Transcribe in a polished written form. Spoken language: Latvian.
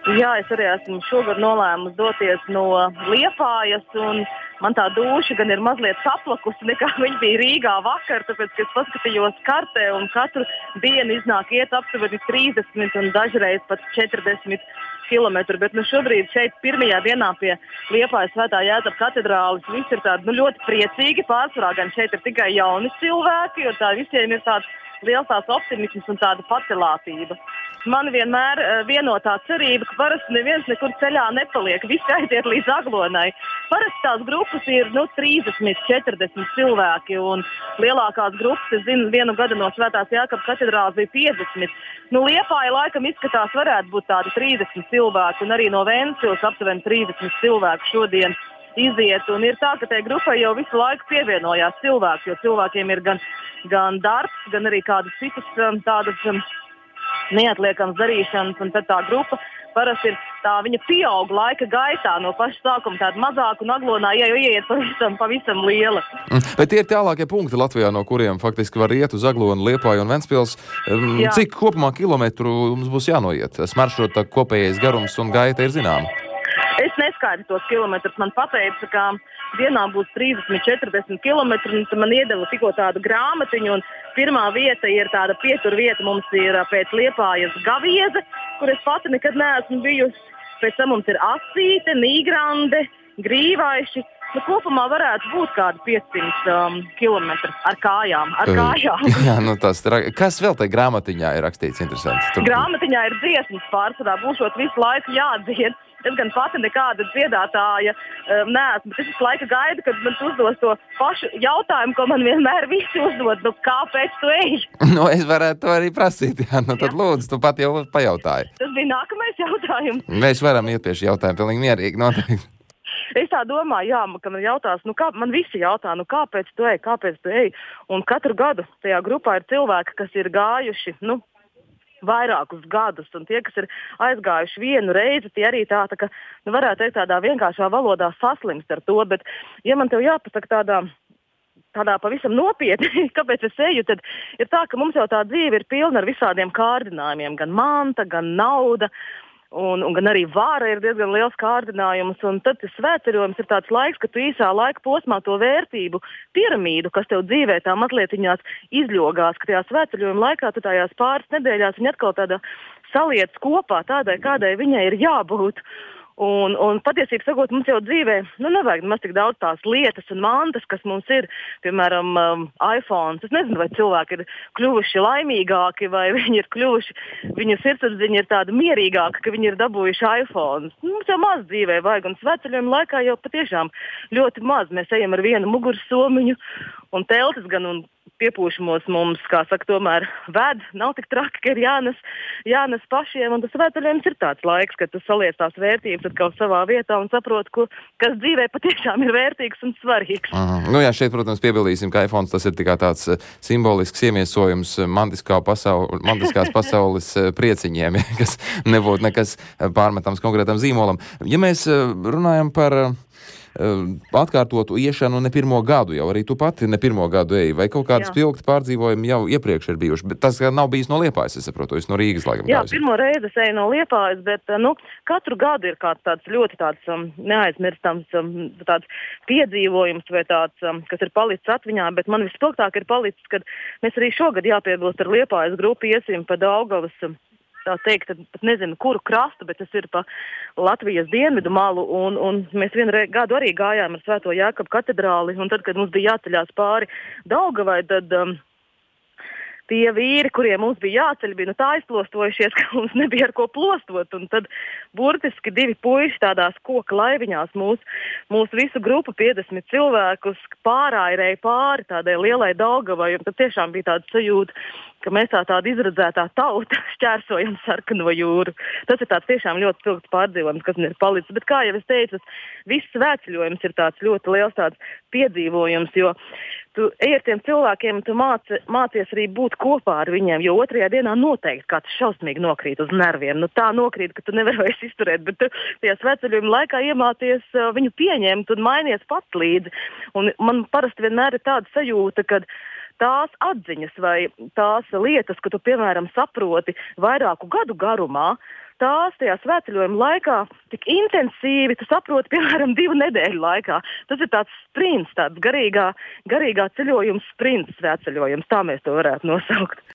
Jā, es arī esmu šogad nolēmusi doties no Liepājas, un man tā dūša gan ir mazliet saplakusi, nekā viņa bija Rīgā vakar, tāpēc, ka es paskatījos kartē, un katru dienu iznāk iet aptuveni 30 un dažreiz pat 40 kilometru, bet šobrīd šeit pirmajā dienā pie Liepājas Svētā Jēkaba katedrāles viss ir tādi ļoti priecīgi, pārsvarā gan šeit ir tikai jauni cilvēki, jo tā visiem ir tāds liels tās optimisms un tāda pacelātība. Man vienmēr vieno tā cerība, ka parasti neviens nekur ceļā nepaliek, visi aiziet līdz Aglonai. Parasti tās grupas ir 30-40 cilvēki, un lielākās grupas, es zinu, vienu gadu no Svētās Jēkaba katedrāles bija 50. Liepāja laikam izskatās varētu būt tādi 30 cilvēki, un arī no Ventspils aptuveni 30 cilvēku šodien iziet, un ir tā, ka tai grupai jau visu laiku pievienojās cilvēki, jo cilvēkiem ir gan darbs, gan arī kādas citas tādas neatliekams darīšanas, un tad tā grupa parasti ir tā, viņa pieaug laika gaitā no paša sākuma tāda mazāka, un Aglonā ieiet pavisam liela. Bet tie ir tālākie punkti Latvijā, no kuriem faktiski var iet uz Aglonu, Liepāju un Ventspils. Cik kopumā kilometru mums būs jānoiet? Maršruta kopējais garums un gaita ir zināma. Es neskaidru tos kilometrus. Man pateica, ka dienā būs 30-40 kilometri, un man iedeva tikko tādu grāmatiņu, un pirmā vieta ir tāda pieturvieta, mums ir pēc Liepājas Gavieze, kur es pati nekad neesmu bijusi. Pēc tam mums ir Asīte, Nīgrande, Grīvaiši. Kopumā varētu būt kādi 500 kilometri ar kājām. Jā, kas vēl tai grāmatiņā ir rakstīts interesanti? Grāmatiņā ir dziesmas pārsvarā, būšot visu laiku jādzied. Es gan pati nekāda dziedātāja neesmu, bet es visu laiku gaidu, kad man uzdos to pašu jautājumu, ko man vienmēr visi uzdod, kāpēc tu ej? Es varētu to arī prasīt, tad lūdzu, tu pat jau pajautāji. Tas bija nākamais jautājums. Mēs varam iet pie šī jautājuma pilnīgi mierīgi, noteikti. Es tā domāju, ka man jautās, man visi jautā, kāpēc tu ej? Un katru gadu tajā grupā ir cilvēki, kas ir gājuši, vairākus gadus, un tie, kas ir aizgājuši vienu reizi, tie arī tā ka, varētu teikt tādā vienkāršā valodā saslimst ar to, bet, ja man tev jāpasaka tādā pavisam nopietni, kāpēc es eju, tad ir tā, ka mums jau tā dzīve ir pilna ar visādiem kārdinājumiem, gan manta, gan nauda, un gan arī vāra ir diezgan liels kārdinājums, un tad tas svētceļojums ir tāds laiks, ka tu īsā laika posmā to vērtību piramīdu, kas tev dzīvē tā mazlietiņās izļogās, ka tajā svētceļojuma laikā tu tajās pāris nedēļās viņa atkal tāda saliec kopā tādai, kādai viņai ir jābūt. Un patiesībā sakot, mums jau dzīvē nevajag maz tik daudz tās lietas un mantas, kas mums ir, piemēram, iPhone. Es nezinu, vai cilvēki ir kļuvuši laimīgāki, vai viņi ir kļuvuši, viņu sirdsapziņa ir tāda mierīgāka, ka viņi ir dabūjuši iPhone. Mums jau maz dzīvē vajag, un svētceļojuma laikā jau patiešām ļoti maz. Mēs ejam ar vienu mugursomiņu, un teltis gan un piepūšamos mums, kā saka, tomēr ved, nav tik traki, ka ir jānes pašiem, un tas svētceļojums ir tāds laiks, kad tu saliec tās vērtības atkal savā vietā un saproti, kas dzīvē patiešām ir vērtīgs un svarīgs. Šeit, protams, piebildīsim, ka iPhone tas ir tikai tāds simbolisks iemiesojums mantiskās pasaules prieciņiem, kas nebūtu nekas pārmetams konkrētam zīmolam. Ja mēs runājam par atkārtotu iešanu ne pirmo gadu, jau arī tu pati ne pirmo gadu eji, vai kaut kādas spilgti pārdzīvojumi jau iepriekš ir bijuši, bet tas nav bijis no Liepājas, es saprotu, es no Rīgas laikam. Jā, pirmo reizi es eju no Liepājas, bet katru gadu ir kāds tāds ļoti neaizmirstams tāds piedzīvojums vai tāds, kas ir palicis atmiņā, bet man vispilgtāk ir palicis, kad mēs arī šogad jāpiebilst ar Liepājas grupu iesim pa Daugavas, tā teikt, pat nezinu, kuru krastu, bet tas ir pa Latvijas dienvidu malu, un mēs vienu gadu arī gājām ar Svēto Jēkabu katedrāli, un tad, kad mums bija jāceļās pāri Daugavai, tad tie vīri, kuriem mums bija jāceļ, bija tā aizplostojušies, ka mums nebija ar ko plostot, un tad burtiski 2 puiši tādās koka laiviņās mūsu visu grupu 50 cilvēkus pārāirēja pāri tādai lielai Daugavai, un tad tiešām bija tāda sajūta, ka mēs tāda izradzētā tauta šķērsojam sarkano jūru. Tas ir tāds tiešām ļoti spilgts pārdzīvojums, kas man ir palicis, bet kā jau es teicu, viss svētceļojums ir tāds ļoti liels tāds piedzīvojums, jo tu ej ar tiem cilvēkiem, tu mācies arī būt kopā ar viņiem, jo otrajā dienā noteikti kāds šausmīgi nokrīt uz nerviem. Tā nokrīt, ka tu nevari vairs izturēt, bet tu tajā svētceļojuma laikā iemācies viņu pieņemt un mainies pats līdzi. Un man parasti vienmēr ir tāda sajūta, ka tās atziņas vai tās lietas, ka tu, piemēram, saproti vairāku gadu garumā, stāsta tajā svētceļojuma laikā tik intensīvi, tu saproti, piemēram, 2 nedēļu laikā. Tas ir tāds sprints, tāds garīgā ceļojuma sprints, svētceļojums, tā mēs to varētu nosaukt.